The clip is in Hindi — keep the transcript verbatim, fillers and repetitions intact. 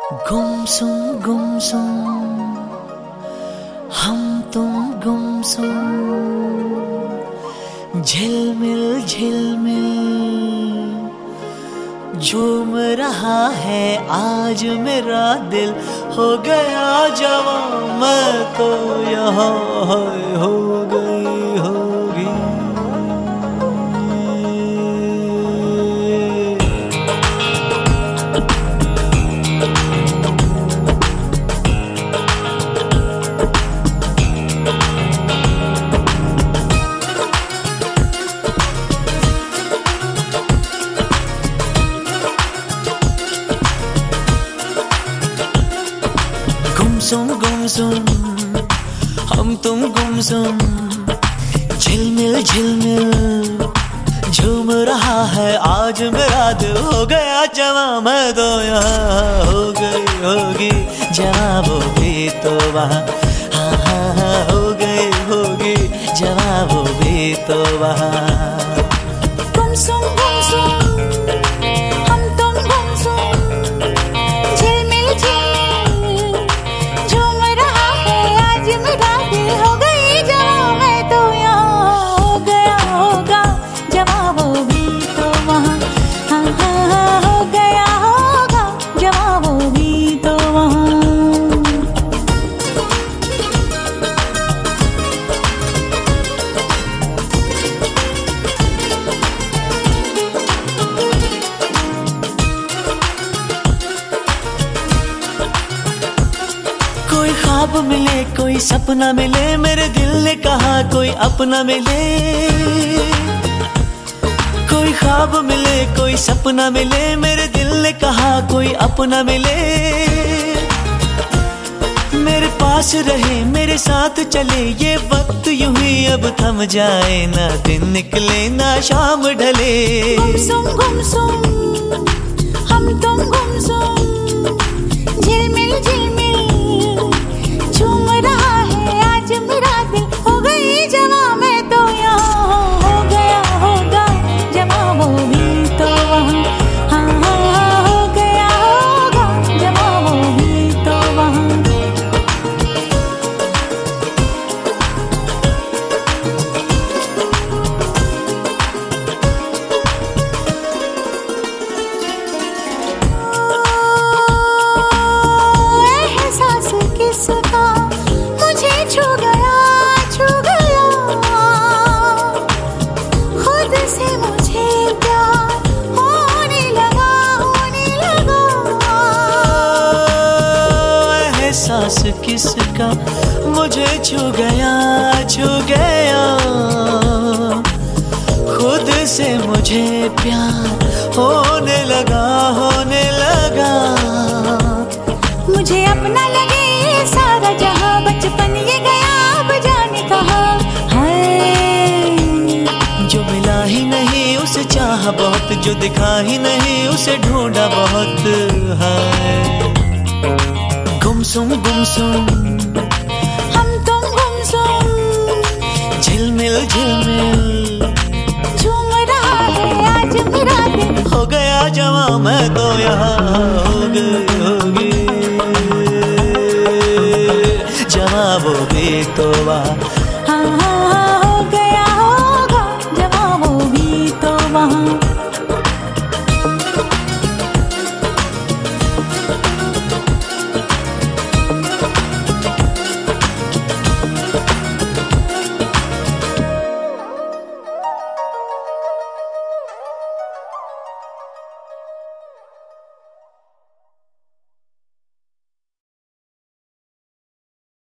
गुमसुम गुमसुम हम तुम गुमसुम, झिलमिल झिलमिल झूम रहा है आज मेरा दिल। हो गया जवां मैं तो यहाँ हो गई होगी। गुमसुम गुमसुम हम तुम गुमसुम, झिलमिल झिलमिल झूम रहा है आज मेरा दिल। हो गया जवां मैं तो यहाँ हो गई होगी जवां, वो भी तो वहाँ हाँ हाँ हाँ हो गई होगी जवां, वो भी तो वहाँ। गुमसुम गुमसुम हम तुम गुमसुम, झिलमिल झिलमिल झूम रहा है आज मेरा दिल। हो गई जवां मैं तो यहाँ हो गया होगा जवां, वो भी तो वहाँ हाँ हाँ हाँ हो गया होगा जवां, वो भी तो वहाँ। कोई ख्वाब मिले कोई सपना मिले, मेरे दिल ने कहा कोई अपना मिले। कोई ख्वाब मिले कोई सपना मिले, मेरे दिल ने कहा कोई अपना मिले। मेरे पास रहे मेरे साथ चले ये वक्त यूं ही अब थम जाए, ना दिन निकले ना शाम ढले। गुमसुम गुमसुम हम तुम गुमसुम, झिलमिल झिलमिल झूम रहा है आज मेरा दिल। हो गई जवां मैं तो यहाँ हो गया होगा जवां, वो भी तो वहाँ हाँ हाँ हाँ हो गया होगा जवां, वो भी तो वहाँ। एहसास किसका मुझे छू गया छू गया, खुद से मुझे प्यार होने लगा होने लगा। एहसास किसका मुझे छू गया छू गया, खुद से मुझे प्यार होने लगा होने लगा। मुझे अपना लगे ये सारा जहां, बचपन ये गया अब जाने कहाँ है। जो मिला ही नहीं उसे चाहा बहुत, जो दिखा ही नहीं उसे ढूंढा बहुत है। गुमसुम गुमसुम हम तुम गुमसुम, झिलमिल झिलमिल झूम रहा है आज मेरा दिल। हो गया जवां मैं तो यहाँ हो गई होगी जवां, वो भी तो वहाँ